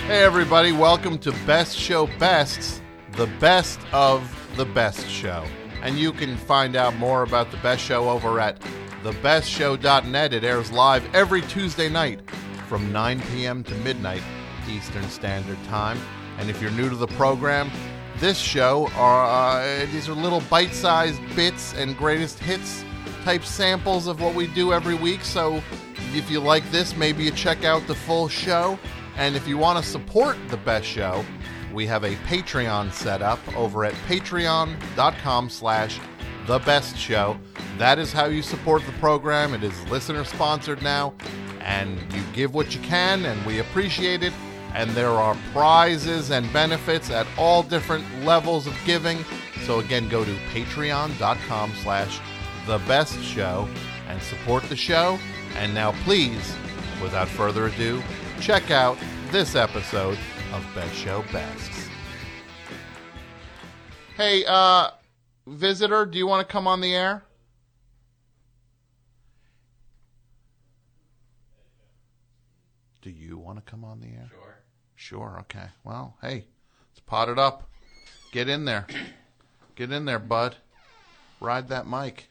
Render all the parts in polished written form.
Hey everybody, welcome to Best Show Bests, the best of the best show. And you can find out more about the best show over at thebestshow.net. It airs live every Tuesday night from 9 p.m. to midnight Eastern Standard Time. And if you're new to the program, this show these are little bite-sized bits and greatest hits type samples of what we do every week. So if you like this, maybe you check out the full show. And if you want to support the best show, we have a Patreon set up over at patreon.com/thebestshow. That is how you support the program. It is listener sponsored now, and you give what you can, and we appreciate it. And there are prizes and benefits at all different levels of giving. So again, go to patreon.com/thebestshow and support the show. And now please, without further ado, check out this episode of Best Show Bests. Hey, visitor, do you want to come on the air? Do you want to come on the air? Sure, okay. Well, hey, let's pot it up. Get in there. Get in there, bud. Ride that mic.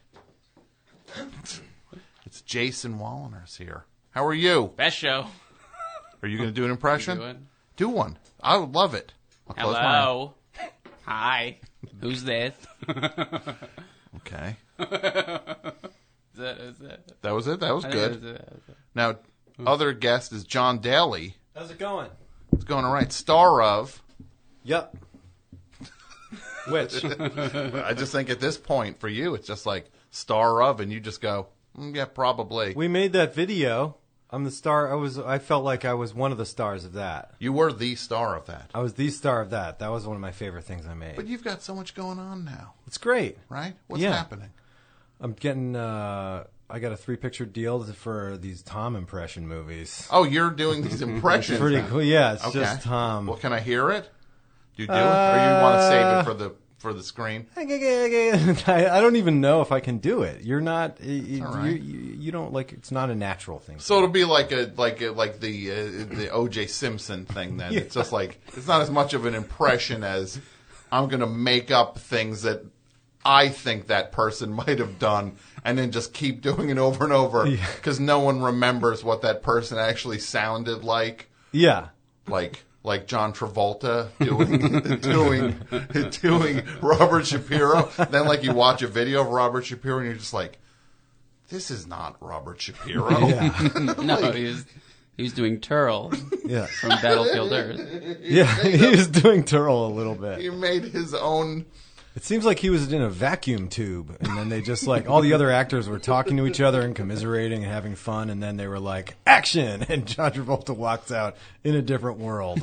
It's Jason Walleners here. How are you? Best show. Are you going to do an impression? Doing? Do one. I would love it. I'll close my eyes. Hello. Hi. Who's this? Okay. Is that? That was it? That was good. That was it. Now, other guest is John Daly. How's it going? It's going all right. Star of. Yep. Which? I just think at this point, for you, it's just like star of, and you just go, yeah, probably. We made that video. I'm the star. I felt like I was one of the stars of that. You were the star of that. I was the star of that. That was one of my favorite things I made. But you've got so much going on now. It's great. Right? What's Yeah. happening? I'm getting, I got a 3-picture deal for these Tom impression movies. Oh, you're doing these impressions. Pretty now. cool. Yeah, it's Okay. just Tom. Well, can I hear it? Do you do it? Or you want to save it for the screen? I don't even know if I can do it. You're not. You don't like. It's not a natural thing. So it'll be like the O.J. Simpson thing. Then it's just like it's not as much of an impression as I'm going to make up things that I think that person might have done, and then just keep doing it over and over because no one remembers what that person actually sounded like. Yeah. Like John Travolta doing Robert Shapiro. Then like you watch a video of Robert Shapiro and you're just like, this is not Robert Shapiro. Yeah. No, he was doing Turl Yeah. from Battlefield Earth. Yeah. He was doing Turl a little bit. He made his own. It seems like he was in a vacuum tube, and then they just like all the other actors were talking to each other and commiserating and having fun, and then they were like, "Action!" and John Travolta walks out in a different world.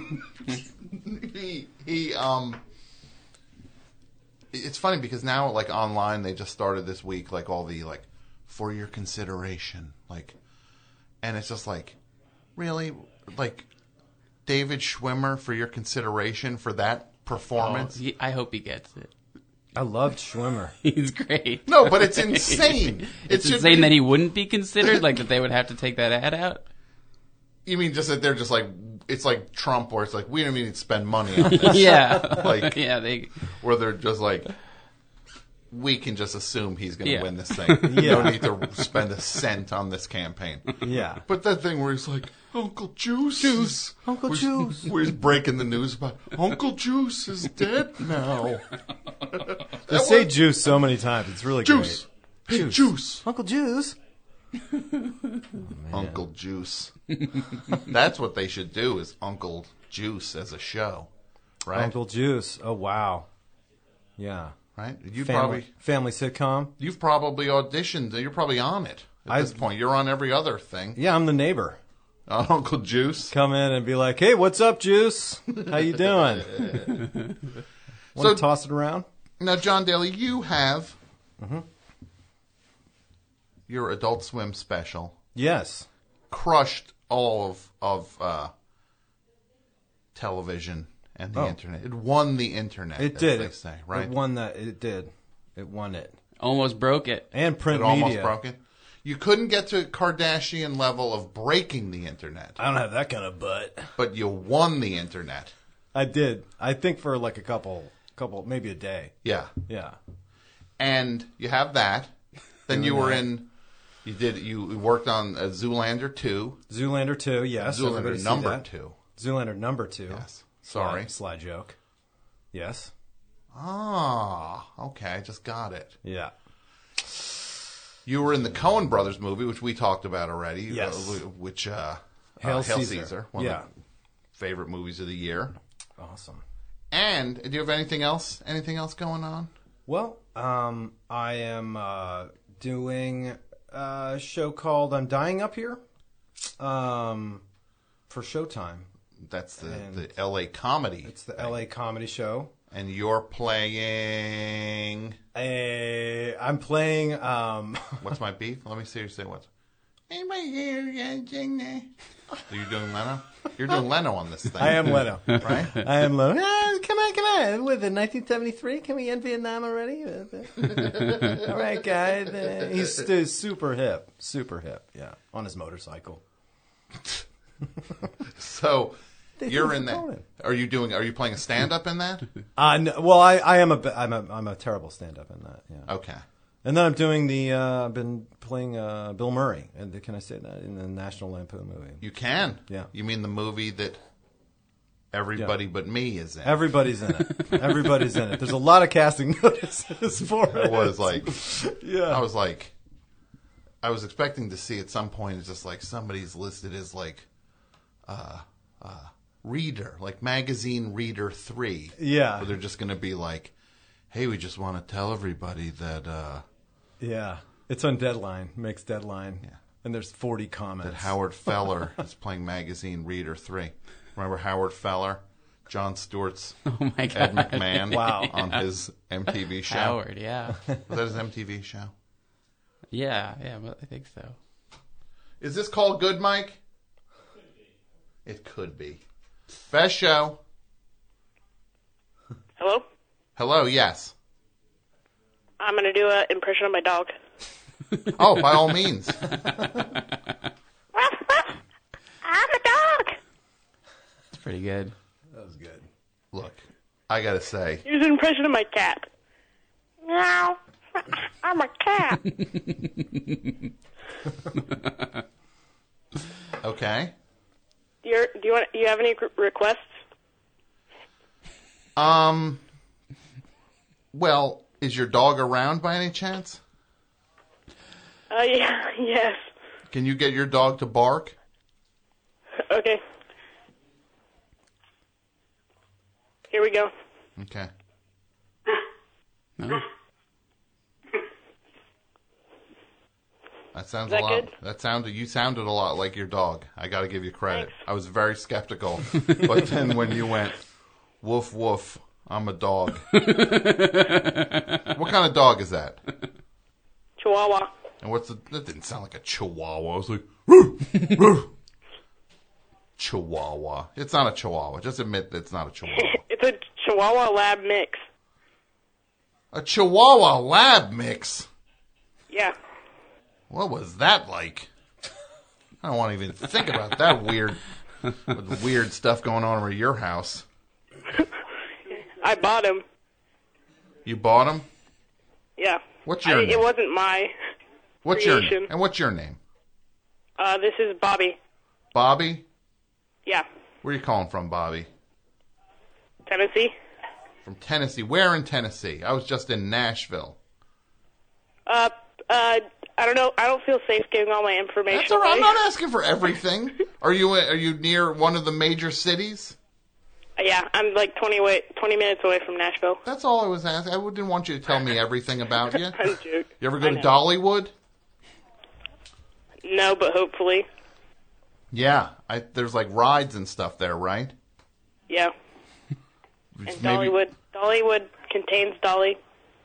It's funny because now like online they just started this week like all the like for your consideration and it's just like really like David Schwimmer for your consideration for that performance. I hope he gets it. I loved Schwimmer. He's great. No, but it's insane. It's insane that he wouldn't be considered, like that they would have to take that ad out. You mean just that they're just like it's like Trump, where it's like we don't even need to spend money on this. Yeah, Like where they're just like we can just assume he's going to win this thing. Yeah. Don't need to spend a cent on this campaign. Yeah. But that thing where he's like, Uncle Juice. Uncle Juice. Where he's breaking the news about, Uncle Juice is dead now. They say Juice so many times. It's really Juice. great. Hey, Juice. Uncle Juice. Uncle Juice. That's what they should do is Uncle Juice as a show. Right? Uncle Juice. Oh, wow. Yeah. Right? Family sitcom. You've probably auditioned. You're probably on it at this point. You're on every other thing. Yeah, I'm the neighbor. Uncle Juice. Come in and be like, "Hey, what's up, Juice? How you doing? Want to toss it around?" Now, John Daly, you have your Adult Swim special. Yes. Crushed all of television and the internet. It won the internet. It did. They say, right? It won that. It did. It won it. almost broke it. And print It media. almost broke it. You couldn't get to Kardashian level of breaking the internet, I don't have that kind of butt. but you won the internet. I did. I think for like a couple, maybe a day. Yeah. Yeah. And you have that. Then you were in. You worked on Zoolander 2. Zoolander 2, yes. everybody Zoolander see number that. 2. Zoolander number 2. Yes. Sorry. Sly joke. Yes. Ah, okay. I just got it. Yeah. You were in the Coen Brothers movie, which we talked about already. Yes. Which Hail Hail Caesar. Caesar. One of the favorite movies of the year. Awesome. And do you have anything else? Anything else going on? Well, I am doing a show called I'm Dying Up Here for Showtime. That's the L.A. comedy. It's the L.A. comedy show. And you're playing... I'm playing... What's my beef? Let me see you say what's... Anybody here? Are you doing Leno? You're doing Leno on this thing. I am Leno. Right? I am Leno. Come on. With it, 1973? Can we end Vietnam already? All right, guys. He's super hip. Super hip, yeah. On his motorcycle. So... You're in that. Are you playing a stand-up in that? No, well, I'm a terrible stand-up in that. Yeah. Okay. And then I'm doing I've been playing Bill Murray, and can I say that in the National Lampoon movie? You can. Yeah. You mean the movie that everybody but me is in? Everybody's in it. Everybody's in it. There's a lot of casting notices for it. It was like, yeah. I was expecting to see at some point it's just like somebody's listed as like, reader, like magazine reader 3. Yeah. Where they're just going to be like, hey, we just want to tell everybody that, yeah. It's on Deadline, makes Deadline. Yeah. And there's 40 comments. that Howard Feller is playing magazine reader 3. Remember Howard Feller? Jon Stewart's Oh my God. Ed McMahon Wow. on his MTV show. Howard, yeah. Was that his MTV show? Yeah, but I think so. Is this called good, Mike? It could be. Best show. Hello? Hello, yes. I'm going to do an impression of my dog. Oh, by all means. I'm a dog. It's pretty good. That was good. Look, I got to say, Here's an impression of my cat. Meow. I'm a cat. okay. Do you have any requests? Well, is your dog around by any chance? Yeah, yes. Can you get your dog to bark? Okay. Here we go. Okay. No? That sounds Is that a lot. good? You sounded a lot like your dog. I got to give you credit. Thanks. I was very skeptical, but then when you went, woof woof, I'm a dog. What kind of dog is that? Chihuahua. And that didn't sound like a chihuahua. I was like, roof, roof. Chihuahua. It's not a chihuahua. Just admit that it's not a chihuahua. It's a Chihuahua Lab mix. A chihuahua lab mix? Yeah. What was that like? I don't want to even think about that weird stuff going on over your house. I bought him. You bought him? Yeah. What's your name? It wasn't my What's your creation. name? And what's your name? This is Bobby. Bobby? Yeah. Where are you calling from, Bobby? Tennessee. From Tennessee. Where in Tennessee? I was just in Nashville. I don't know. I don't feel safe giving all my information That's all right. I'm away. not asking for everything. Are you near one of the major cities? Yeah, I'm like 20 minutes away from Nashville. That's all I was asking. I didn't want you to tell me everything about you. I'm joking. You ever go I to know. Dollywood? No, but hopefully. Yeah. There's like rides and stuff there, right? Yeah. And Dollywood contains Dolly.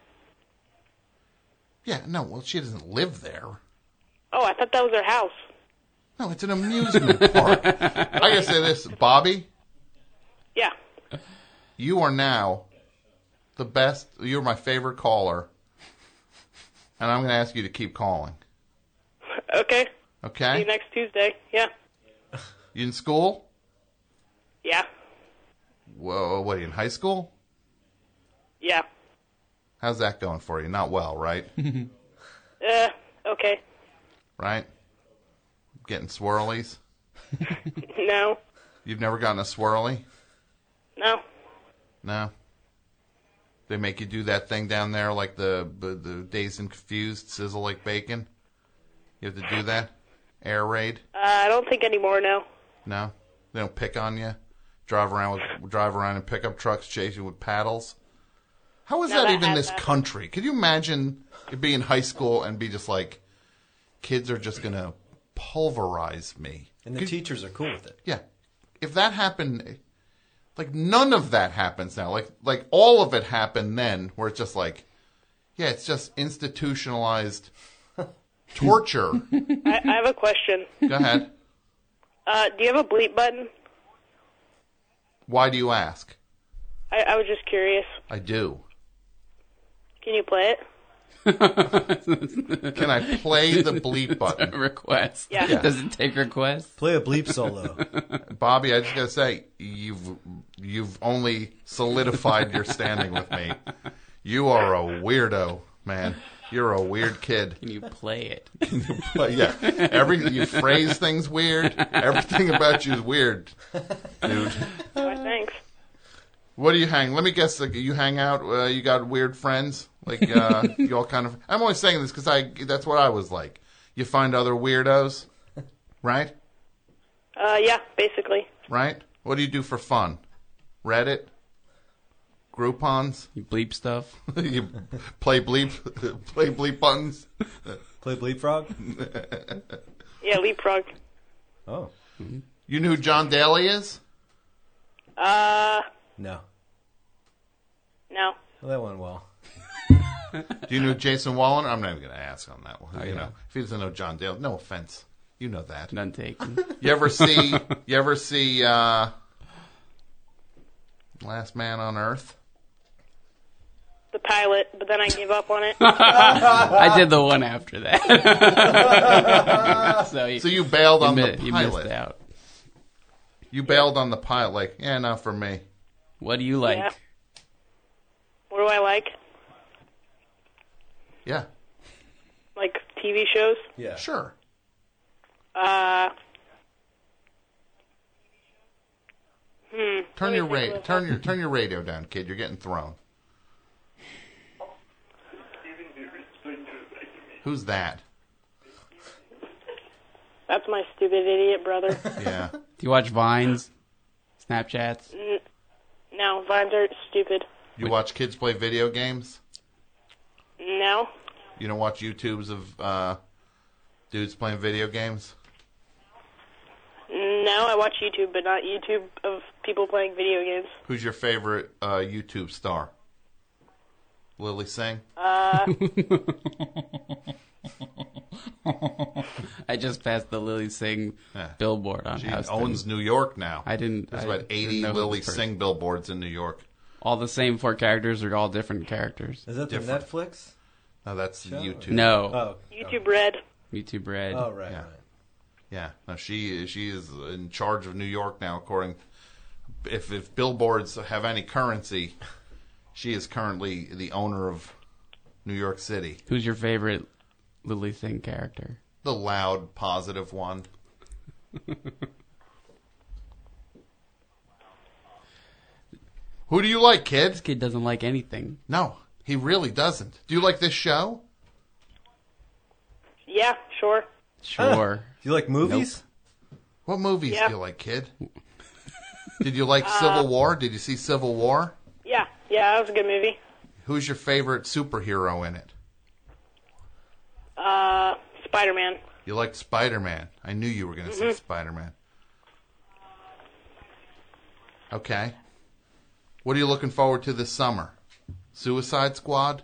Yeah, no, well, she doesn't live there. Oh, I thought that was her house. No, it's an amusement park. I gotta say this, Bobby, Yeah. you are now the best, you're my favorite caller, and I'm gonna ask you to keep calling. Okay. See Okay? you next Tuesday. Yeah. You in school? Yeah. Whoa, what are you, in high school? Yeah. How's that going for you? Not well, right? Okay. Right? Getting swirlies? No. You've never gotten a swirly? No. No? They make you do that thing down there like the Dazed and Confused, sizzle like bacon? You have to do that? Air raid? I don't think anymore, no. No? They don't pick on you? Drive around in pickup trucks, chase you with paddles? How is No, that that even has this happened. country? Could you imagine it being in high school and be just like, kids are just going to pulverize me? And the teachers are cool with it. Yeah. If that happened, like none of that happens now. Like all of it happened then where it's just like, yeah, it's just institutionalized torture. I have a question. Go ahead. Do you have a bleep button? Why do you ask? I was just curious. I do. Can you play it? Can I play the bleep button? Request. Yeah. Does it take requests? Play a bleep solo. Bobby, I just gotta say, you've only solidified your standing with me. You are a weirdo, man. You're a weird kid. Can you play it? But yeah, you phrase things weird. Everything about you is weird, dude. Oh, thanks. What do you hang? Let me guess. Like, you hang out. You got weird friends. Like you all kind of. I'm only saying this because that's what I was like. You find other weirdos, right? Yeah, basically. Right. What do you do for fun? Reddit, Groupons. You bleep stuff? You play bleep buttons. Play bleep frog? Yeah, leapfrog. Oh. You know who John Daly is? No. No. Well, that went well. Do you know Jason Wallen? I'm not even going to ask on that one. Oh, you yeah. know, if he doesn't know John Daly, no offense. You know that. None taken. You ever see Last Man on Earth? The pilot, but then I gave up on it. I did the one after that. So So you bailed on the you missed pilot. out. You bailed on the pilot, like, yeah, not for me. What do you like? Yeah. What do I like? Yeah, Like TV shows? Yeah. sure. Turn your radio down, kid. You're getting thrown. Who's that? That's my stupid idiot brother. Yeah. Do you watch Vines? Snapchats? No, Vines are stupid. You watch kids play video games? No. You don't watch YouTubes of dudes playing video games? No, I watch YouTube, but not YouTube of people playing video games. Who's your favorite YouTube star? Lily Singh? I just passed the Lily Singh Yeah. billboard on She Houston. owns New York now. There's about 80 didn't know Lily the person. Singh billboards in New York. All the same 4 characters or all different characters? Is that Different. the Netflix? No, that's YouTube. No. Oh. YouTube Red. YouTube Red. Oh, right, Yeah. right. Yeah, no, she is in charge of New York now. According, if billboards have any currency, she is currently the owner of New York City. Who's your favorite Lily Singh character? The loud, positive one. Who do you like, kid? This kid doesn't like anything. No, he really doesn't. Do you like this show? Yeah, sure. Sure. Do you like movies? What movies Yeah. do you like, kid? Did you like Civil War? Did you see Civil War? Yeah, that was a good movie. Who's your favorite superhero in it? Spider-Man. You liked Spider-Man. I knew you were going to say Spider-Man. Okay. What are you looking forward to this summer? Suicide Squad?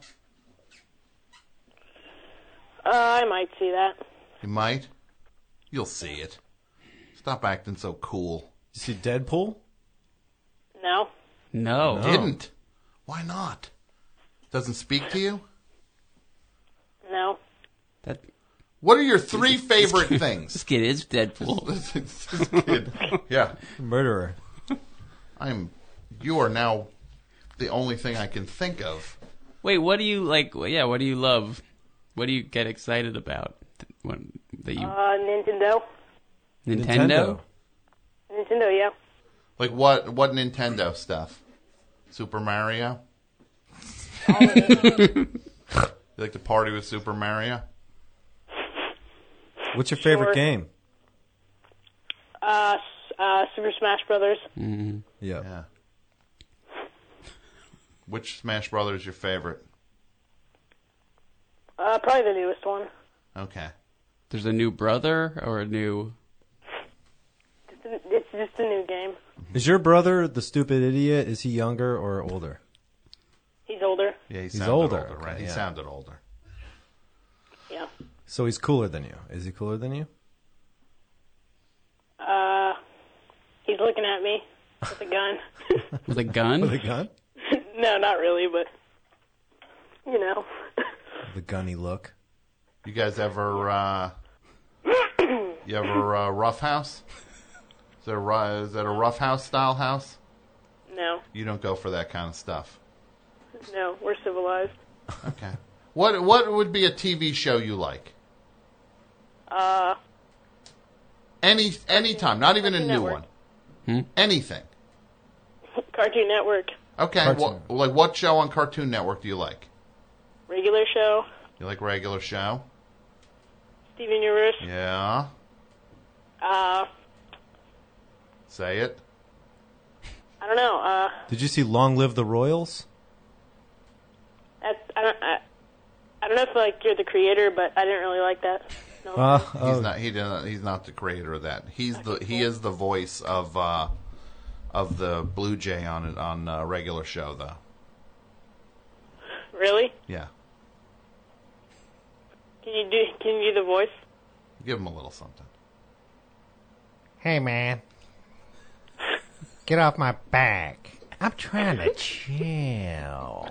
I might see that. You might. You'll see it. Stop acting so cool. You see Deadpool? No. No. Didn't. Why not? Doesn't speak to you? No. That What are your 3 favorite This things? kid is Deadpool. This kid. Yeah. Murderer. You are now the only thing I can think of. Wait, what do you like? Yeah, what do you love? What do you get excited about? Nintendo. Nintendo? Nintendo, yeah. Like what Nintendo stuff? Super Mario? You like to party with Super Mario? What's your favorite Sure. game? Super Smash Brothers. Yeah. Yeah. Which Smash Brothers is your favorite? Probably the newest one. Okay. There's a new brother or a new... It's just a new game. Is your brother the stupid idiot? Is he younger or older? He's older. Yeah, He's sounded older, right? okay, He yeah. sounded older. Yeah. So he's cooler than you. Is he cooler than you? He's looking at me with a gun. With a gun? With a gun? No, not really, but you know. The gunny look. You guys ever rough house? Is that a rough house style house? No, You don't go for that kind of stuff. no, we're civilized. Okay. What would be a TV show you like? Any time, not even a Cartoon new Network. one. Anything. Cartoon Network, Okay. Cartoon. What show on Cartoon Network do you like? regular show, You like regular show? Steven Universe. Yeah. Say it. I don't know. Did you see Long Live the Royals? I don't know if like you're the creator, but I didn't really like that. No. He's not the creator of that. He is the voice of the Blue Jay on a regular show though. Really? Yeah. Can you do the voice? Give him a little something. Hey, man. Get off my back. I'm trying to chill.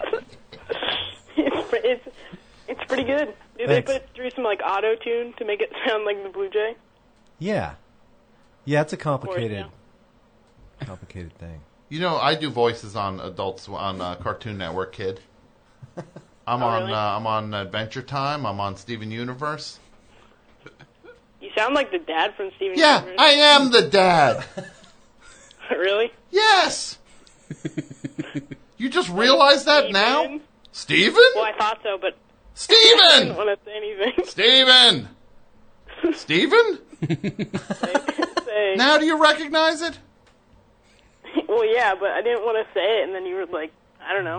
It's pretty good. Do Thanks. they put through some like auto tune to make it sound like the Blue Jay? Yeah. Yeah, it's a Of course, complicated yeah. thing. You know, I do voices on Cartoon Network, kid. I'm really? I'm on Adventure Time. I'm on Steven Universe. You sound like the dad from Steven Yeah, Universe. I am the dad. Really? Yes. You just realized that now, Steven? Steven? Well, I thought so, but I didn't Steven. want to say anything. Steven. Steven. Say, Now do you recognize it? well, yeah, but I didn't want to say it, and then you were like, I don't know.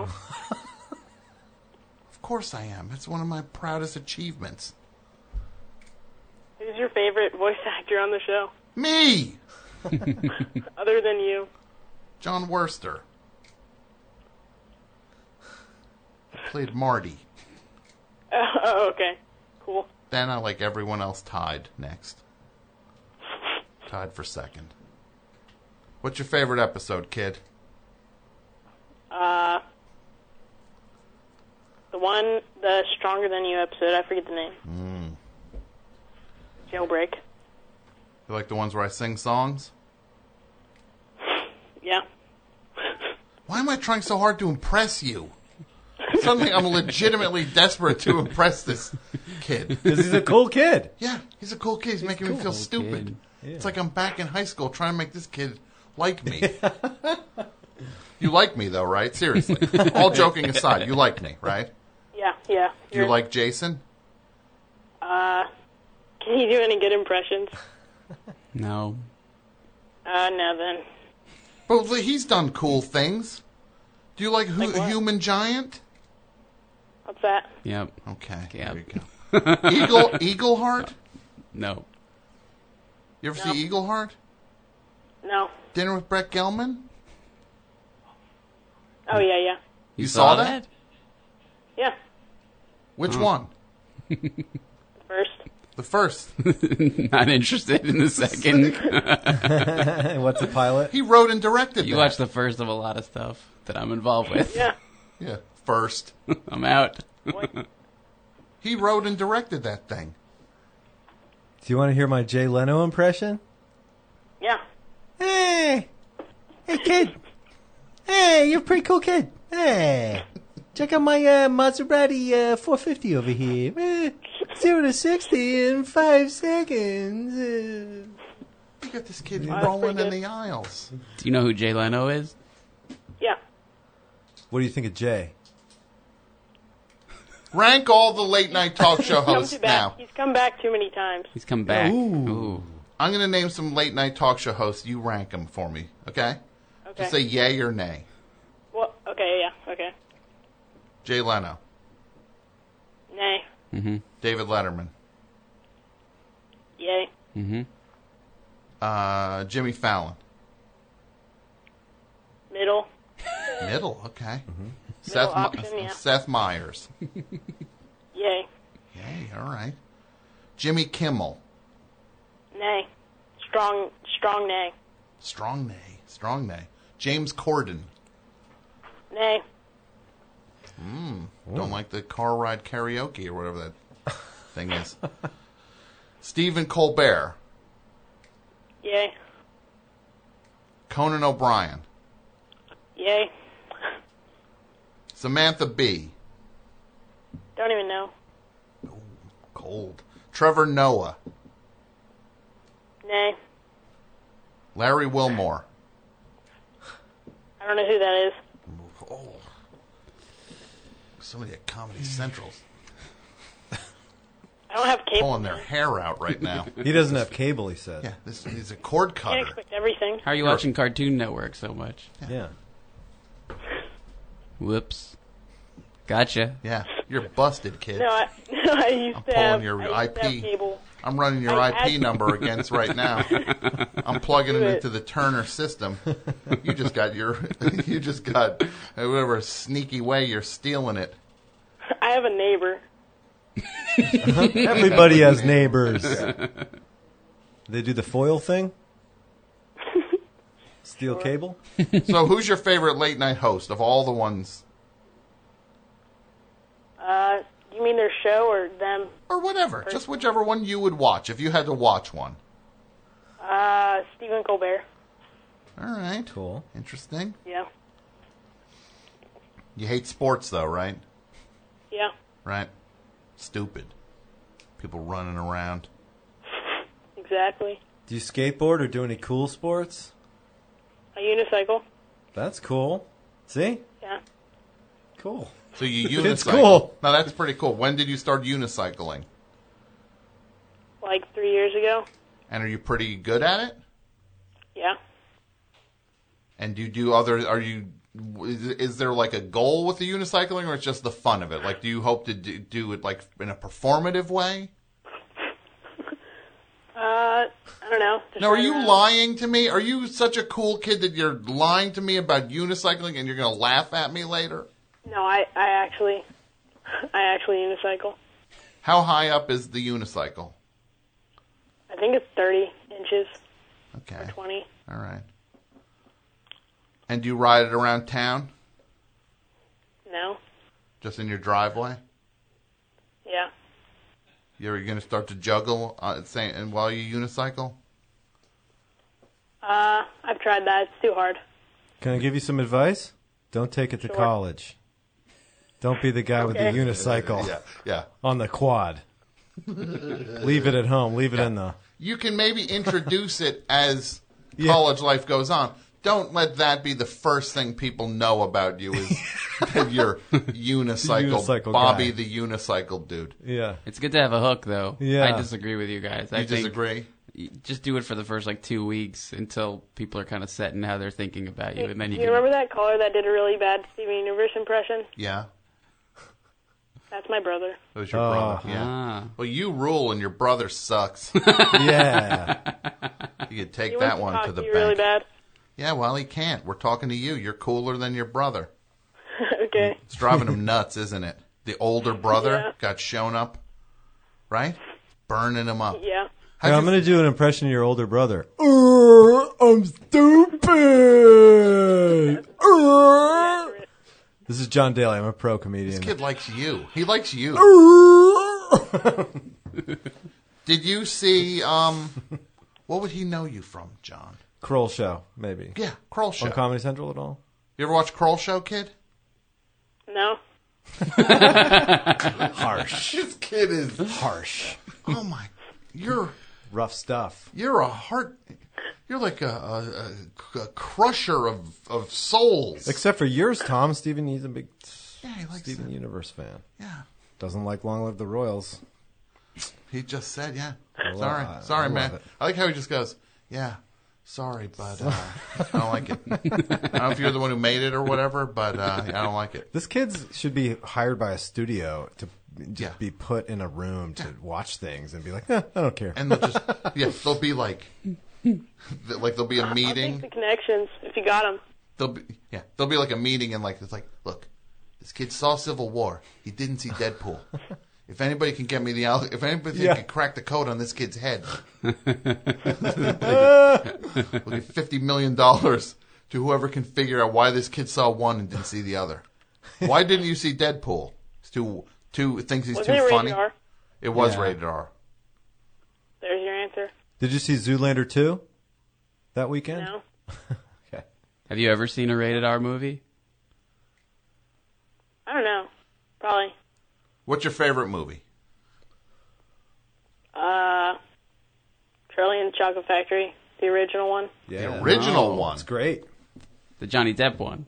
Of course I am. It's one of my proudest achievements. Who's your favorite voice actor on the show, Me, other than you? John Worster. Played Marty. Oh, okay. Cool. Then I like everyone else tied next. Tied for second. What's your favorite episode, kid? The Stronger Than You episode, I forget the name. Jailbreak. You like the ones where I sing songs? Yeah. Why am I trying so hard to impress you? Suddenly I'm legitimately desperate to impress this kid. Because he's a cool kid. Yeah, he's a cool kid. He's making me feel stupid. kid. Yeah. It's like I'm back in high school trying to make this kid like me. You like me, though, right? Seriously. All joking aside, you like me, right? Yeah. Do you like Jason? Can you do any good impressions? No. No then. But he's done cool things. Do you like, Like what? Human Giant? What's that? Yep. Okay, Yep. there you go. Eagle Heart? No. You ever No. see Eagle Heart? No. Dinner with Brett Gelman? Oh, yeah. You saw that? Yeah. Which one? First. The first. Not interested in the second. What's a pilot? He wrote and directed You that. watch the first of a lot of stuff that I'm involved with. Yeah. Yeah, first. I'm out. He wrote and directed that thing. Do you want to hear my Jay Leno impression? Yeah. Hey, kid. Hey, you're a pretty cool kid. Hey, check out my Maserati 450 over here. 0 to 60 in 5 seconds. You got this kid That's rolling pretty in good. the aisles. Do you know who Jay Leno is? Yeah. What do you think of Jay? Rank all the late night talk show hosts now. He's come back too many times. He's come back. Ooh. I'm going to name some late night talk show hosts. You rank them for me, okay? Okay. Just say yay or nay. Well, okay, yeah, okay. Jay Leno, Nay. Mm-hmm. David Letterman, Yay. Mm-hmm. Jimmy Fallon. Middle. Middle, okay. Middle option, yeah. Seth Meyers. Yay. Yay, all right. Jimmy Kimmel. Nay. Strong nay. Strong nay. Strong nay. James Corden. Nay. Don't like the car ride karaoke or whatever that thing is. Stephen Colbert. Yay. Conan O'Brien. Yay. Samantha Bee. Don't even know. Cold. Trevor Noah. Nay. Larry Wilmore. I don't know who that is. Oh. Somebody at Comedy Central's I don't have cable. pulling their hair out right now. He doesn't have cable, he said. Yeah, this is a cord Can't cutter. expect everything. How are you watching Cartoon Network so much? Yeah. Whoops. Gotcha. Yeah, you're busted, kid. No, I used I'm to pulling have, your I used to have IP. cable. I'm running your I IP had- number against right now. I'm plugging it Do it. into the Turner system. You just got whatever sneaky way you're stealing it. I have a neighbor. Everybody has neighbors. They do the foil thing? Steal cable? So who's your favorite late night host of all the ones? You mean their show or them? Or whatever. Just whichever one you would watch if you had to watch one. Stephen Colbert. All right. Cool. Interesting. Yeah. You hate sports though, right? Yeah. Right? Stupid. People running around. Exactly. Do you skateboard or do any cool sports? A unicycle. That's cool. See? Yeah. Cool. So you unicycle. It's cool. Now that's pretty cool. When did you start unicycling? Like 3 years ago. And are you pretty good at it? Yeah. And do you do other? Is there like a goal with the unicycling, or it's just the fun of it? Like, do you hope to do it like in a performative way? I don't know. Just No, are run you around. lying to me? Are you such a cool kid that you're lying to me about unicycling and you're going to laugh at me later? No, I actually unicycle. How high up is the unicycle? I think it's 30 inches Okay. or 20. All right. And do you ride it around town? No. Just in your driveway? Yeah. You're going to start to juggle and while you unicycle? I've tried that. It's too hard. Can I give you some advice? Don't take it to Sure. college. Don't be the guy with the Okay. unicycle Yeah. on the quad. Leave it at home. Leave it in the... You can maybe introduce it as Yeah. college life goes on. Don't let that be the first thing people know about you is that you're Unicycle Bobby guy. the unicycle dude. Yeah. It's good to have a hook, though. Yeah. I disagree with you guys. I You think disagree? just do it for the first 2 weeks until people are kind of set in how they're thinking about you, and then you Do you can. remember that caller that did a really bad Steven Universe impression? Yeah. That's my brother. That was your Oh. brother. Yeah. Ah. Well, you rule and your brother sucks. Yeah. You could take He that wants to one talk to the you bank. really bad. Yeah, well, he can't. We're talking to you. You're cooler than your brother. Okay. It's driving him nuts, isn't it? The older brother Yeah. got shown up, right? Burning him up. Yeah. How'd Now, you- I'm going to do an impression of your older brother. I'm stupid. This is John Daly. I'm a pro comedian. This kid likes you. He likes you. Did you see, what would he know you from, John? Kroll Show, maybe. Yeah, Kroll Show. On Comedy Central at all? You ever watch Kroll Show, kid? No. Harsh. This kid is, Harsh. oh my, you're Rough stuff. you're like a crusher of souls. Except for yours, Tom. Stephen, he's a big He likes Steven it. Universe fan. Yeah. Doesn't like Long Live the Royals. He just said, yeah. I Sorry, man. love it. I like how he just goes, yeah, sorry, but I don't like it. I don't know if you're the one who made it or whatever, but I don't like it. This kid should be hired by a studio to just Yeah. be put in a room to watch things and be like, I don't care. And they'll just, they'll be like there'll be a I'll meeting. take the connections if you got them. There'll be like a meeting and like, it's like, look, this kid saw Civil War. He didn't see Deadpool. If anybody can get me if anybody can crack the code on this kid's head, we'll give $50 million to whoever can figure out why this kid saw one and didn't see the other. Why didn't you see Deadpool? It's too thinks he's Wasn't too it funny. rated R? It was Yeah. rated R. There's your answer. Did you see Zoolander 2 that weekend? No. Okay. Have you ever seen a rated R movie? I don't know. Probably. What's your favorite movie? Charlie and the Chocolate Factory, the original one. Yeah. The original one. It's great. The Johnny Depp one.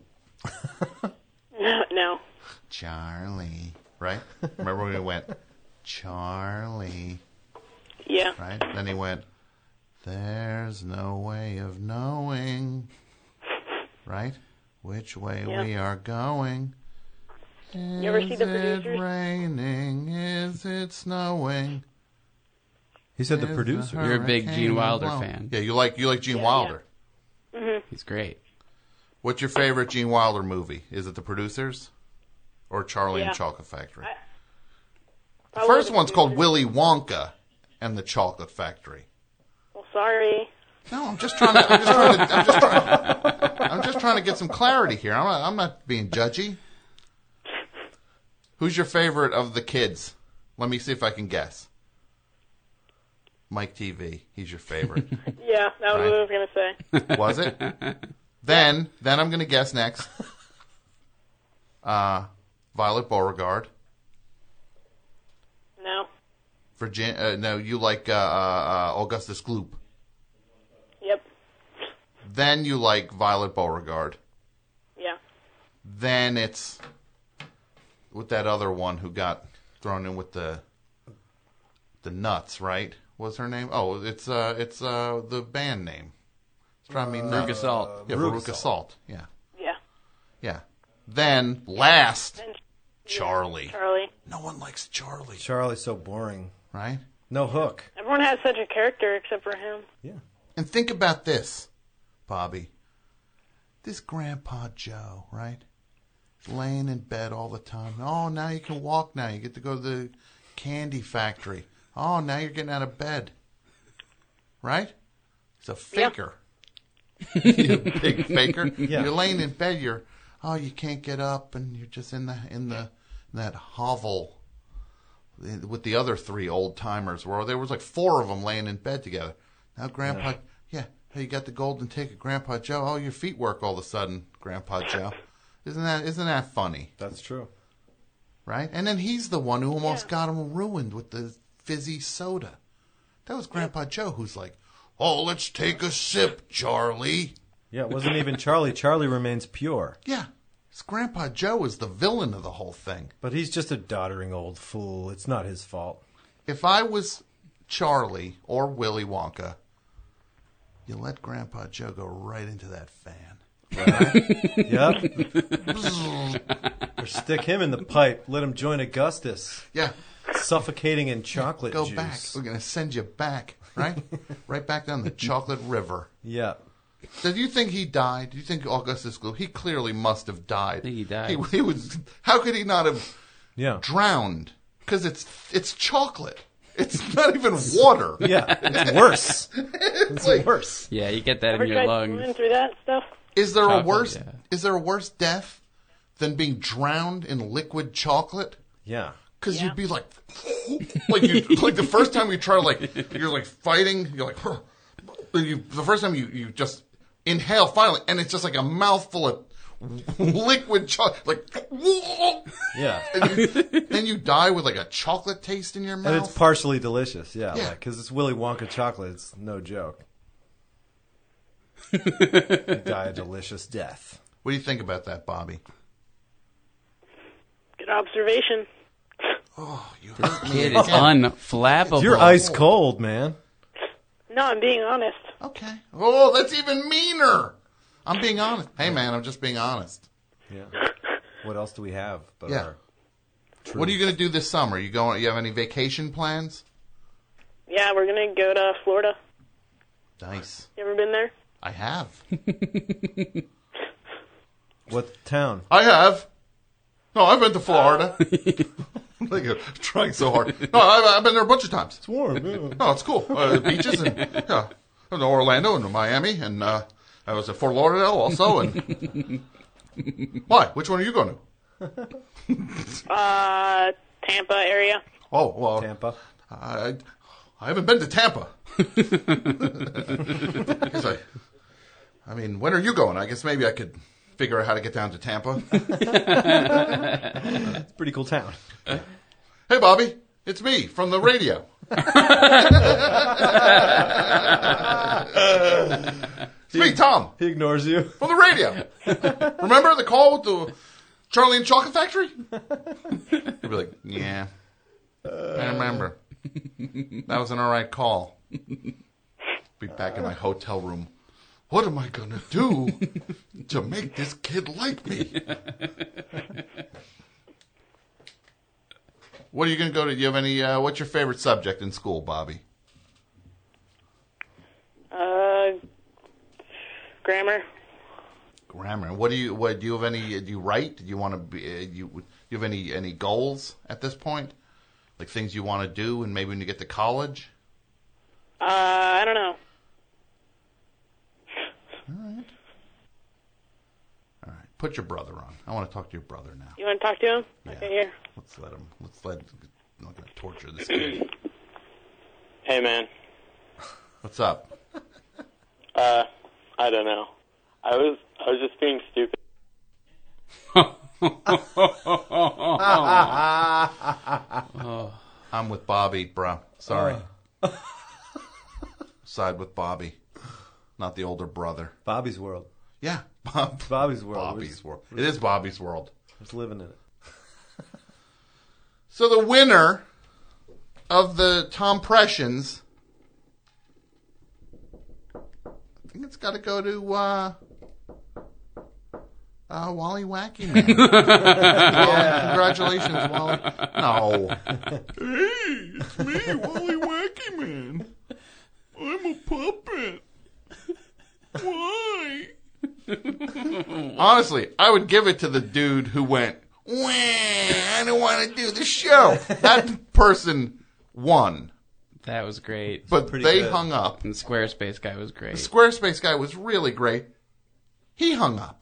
No. Charlie. Right? Remember when we went, Charlie. Yeah. Right? Then he went, there's no way of knowing. Right? Which way Yeah. we are going. You ever see The Is it Producers? raining? Is it snowing? He said the Is producer. You're a big hurricane Gene Wilder blowing? fan. Yeah, you like Gene Yeah, Wilder. He's great. What's your favorite Gene Wilder movie? Is it The Producers or Charlie and Yeah. the Chocolate Factory? The Probably first The one's called Producers. Willy Wonka and the Chocolate Factory. Well, sorry. No, I'm just trying to get some clarity here. I'm not being judgy. Who's your favorite of the kids? Let me see if I can guess. Mike TV. He's your favorite. Yeah, that was Right. what I was going to say. Was it? Then I'm going to guess next. Violet Beauregard. No. No, you like Augustus Gloop. Yep. Then you like Violet Beauregard. Yeah. Then it's with that other one who got thrown in with the nuts, right? What's her name? Oh, it's the band name. It's driving me nuts. Veruca Salt. Yeah, Veruca Salt. Yeah. Yeah. Yeah. Then last, And Charlie. Charlie. No one likes Charlie, Charlie's so boring. right? No hook. Everyone has such a character except for him. Yeah. And think about this, Bobby. This Grandpa Joe, right? He's laying in bed all the time. Oh, now you can walk now. You get to go to the candy factory. Oh, now you're getting out of bed. Right? He's a faker. You big faker. Yeah. You're laying in bed, you can't get up, and you're just in that hovel with the other three old timers where there was like four of them laying in bed together. Now Grandpa, hey, you got the golden ticket, Grandpa Joe. Oh, your feet work all of a sudden, Grandpa Joe. Isn't that funny? That's true. Right? And then he's the one who almost got him ruined with the fizzy soda. That was Grandpa Joe who's like, oh, let's take a sip, Charlie. Yeah, it wasn't even Charlie. Charlie remains pure. Yeah. It's Grandpa Joe is the villain of the whole thing. But he's just a doddering old fool. It's not his fault. If I was Charlie or Willy Wonka, you let Grandpa Joe go right into that fan. Yep. Or stick him in the pipe. Let him join Augustus. Yeah. Suffocating in chocolate Go juice. back. We're going to send you back, right? Right back down the chocolate river. Yeah. So do you think he died? Do you think Augustus Gloop? He clearly must have died. I think he died. He was. How could he not have Yeah. drowned? Because it's chocolate. It's not even water. Yeah. It's worse. It's Like, worse. Yeah, you get that Ever in your tried swimming lungs. through that stuff? Is there a Chocolate, worse? yeah. Is there a worse death than being drowned in liquid chocolate? Yeah. Because you'd be like the first time you try, like, you're like fighting, you're like, the first time you just inhale finally, and it's just like a mouthful of liquid chocolate, like, Yeah. and you die with like a chocolate taste in your mouth. And it's partially delicious, yeah. Yeah. Because it's Willy Wonka chocolate. It's no joke. You die a delicious death. What do you think about that, Bobby? Good observation. Oh, you hurt me Kid again. is unflappable. You're ice cold, man. No, I'm being honest. Okay. Oh, that's even meaner. I'm being honest. Hey, man, I'm just being honest. Yeah. What else do we have? But Yeah. What are you going to do this summer? You have any vacation plans? Yeah, we're gonna go to Florida. Nice. You ever been there? I have. What town? I have. No, I've been to Florida. I'm trying so hard. No, I've been there a bunch of times. It's warm. Yeah. No, it's cool. Beaches and yeah, and Orlando and Miami and I was at Fort Lauderdale also. And why? Which one are you going to? Tampa area. Oh well, Tampa. I haven't been to Tampa. I mean, when are you going? I guess maybe I could figure out how to get down to Tampa. It's a pretty cool town. Hey, Bobby, it's me from the radio. It's me, Tom, He ignores you. from the radio. Remember the call with the Charlie and Chocolate Factory? He'd be like, yeah, I remember. That was an all right call. Be back in my hotel room. What am I going to do to make this kid like me? What are you going to go to? Do you have any, what's your favorite subject in school, Bobby? Grammar. Grammar. What do you have any, do you write? Do you want to be, do you have any goals at this point? Like things you want to do and maybe when you get to college? I don't know. All right. Put your brother on. I want to talk to your brother now. You want to talk to him? Yeah. Okay, here. I'm not going to torture this kid. Hey, man. What's up? I don't know. I was just being stupid. I'm with Bobby, bro. Sorry. Side with Bobby. Not the older brother. Bobby's world. Yeah. Bobby's world. Bobby's world. It is Bobby's world. Just living in it. So the winner of the Tom Pressions, I think it's got to go to Wally Wacky Man. Yeah. Congratulations, Wally. No. Hey, it's me, Wally Wacky Man. I'm a puppet. Why? Honestly, I would give it to the dude who went, wah, I don't want to do the show. That person won. That was great. But pretty they good. hung up. And the Squarespace guy was great. The Squarespace guy was really great. He hung up.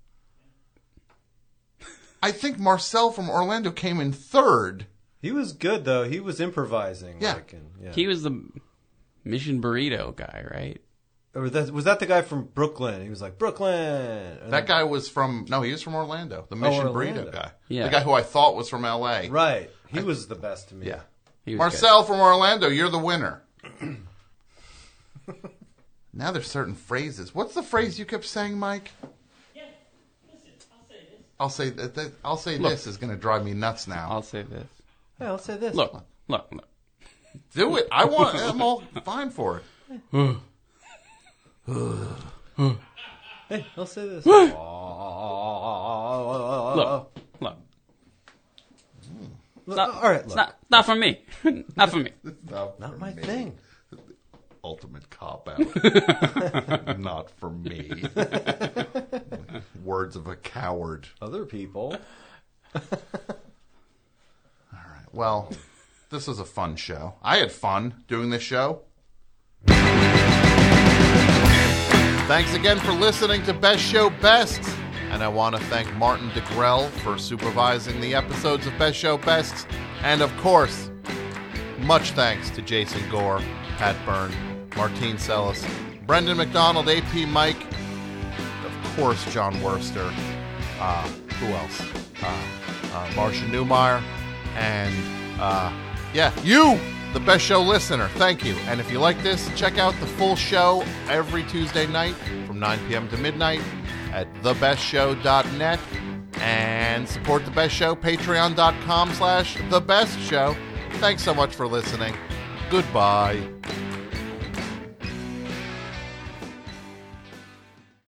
I think Marcel from Orlando came in third. He was good, though. He was improvising. Yeah. Yeah. He was the Mission Burrito guy, right? Or was that the guy from Brooklyn? He was like, Brooklyn. And That guy was from, no, he was from Orlando. The Mission Orlando. Burrito guy. Yeah. The guy who I thought was from L.A. Right. He was the best to me. Yeah. He was Marcel from Orlando, you're the winner. Now there's certain phrases. What's the phrase you kept saying, Mike? Yeah, listen, I'll say this. I'll say this is going to drive me nuts good. now. I'll say this. Yeah, I'll say this. Look. Do it. I'm all fine for it. Hey, I'll say this. Look. All right, It's look. not for me. Not for me. Not my thing. Ultimate cop out. Not for me. Words of a coward. Other people. All right. Well, this was a fun show. I had fun doing this show. Thanks again for listening to Best Show Best. And I want to thank Martin DeGrell for supervising the episodes of Best Show Best. And of course, much thanks to Jason Gore, Pat Byrne, Martine Sellis, Brendan McDonald, AP Mike, of course, John Worster. Who else? Marcia Newmeyer. And, you, the Best Show listener. Thank you. And if you like this, check out the full show every Tuesday night from 9 p.m. to midnight at thebestshow.net. And support The Best Show, patreon.com/thebestshow. Thanks so much for listening. Goodbye.